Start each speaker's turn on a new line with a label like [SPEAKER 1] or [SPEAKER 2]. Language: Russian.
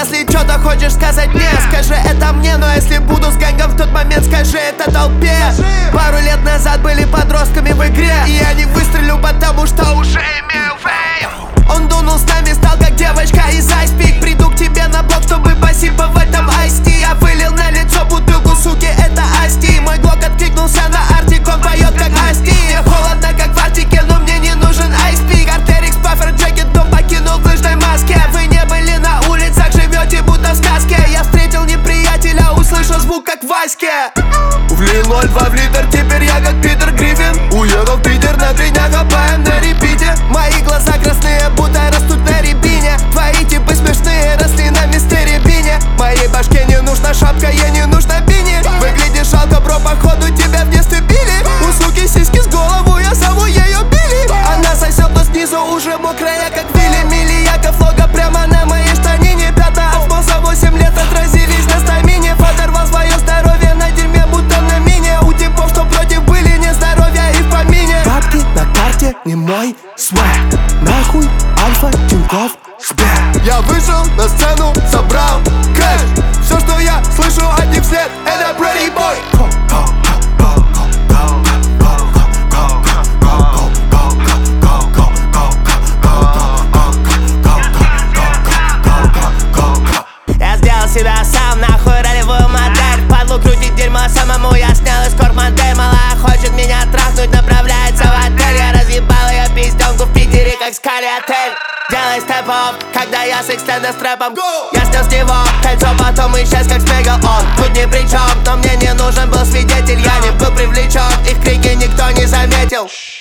[SPEAKER 1] Если что-то хочешь сказать мне, скажи это мне. Но если буду с гэнгом в тот момент, скажи это толпе. Пару лет назад были подростками в игре, и я не выстрелю, потому что уже имею фейм. Он дунул с нами, стал как девочка из Ice Peak. Приду к тебе на блок, чтобы посипать в этом айсти. Я вылил на лицо бутылку, суки, это асти. Мой глок откликнулся на артик, он поет как асти. Мне холодно, как в Арктике, но мне не нужен Ice Peak. Артерикс, паффер, джекет, дом покинул в лыжной маске. Вы не были на улицах, живете будто в сказке. Я встретил неприятеля, услышал звук как в Ваське. Влил 0,2 в литр, теперь я как Питер Гриффин. Уехал в Питер на 3 дня, копаем на репите. Мои глаза красные, будто растут на рябине. Твои типы смешные, росли на мистере Бине. Моей башке не нужна шапка, ей не нужна бини. Выглядишь жалко, бро, походу тебя в детстве били. У суки сиськи с голову, я зову ее Билли. Она сосет, но снизу уже мокрая, как Вилли. Милли, Яков, лого прямо на моей штанине. Пятна от носа 8 лет отразились на стамине. Подорвал свое здоровье на дерьме, будто на мине. У типов, что против, были нездоровья и в помине. Бабки на карте, не мой свэк. Нахуй Альфа, Тинькофф, Сбер. Я вышел на сцену, собрал кэш. Все, что я слышу от них вслед, это Pretty Boy. Я сделал себя сам, нахуй ролевую модель. Падлу крутить дерьмо самому, я снял из корп-модель. Малая хочет меня трахнуть, направляется в отель. Я разъебал ее пизденку в Питере, как Скали отель. Делай степ-оп, когда я с экстендер стрэпом. Я снял с него кольцо, потом исчез как Смегал. Он тут ни при чем, но мне не нужен был свидетель. Я не был привлечен, их крики никто не заметил.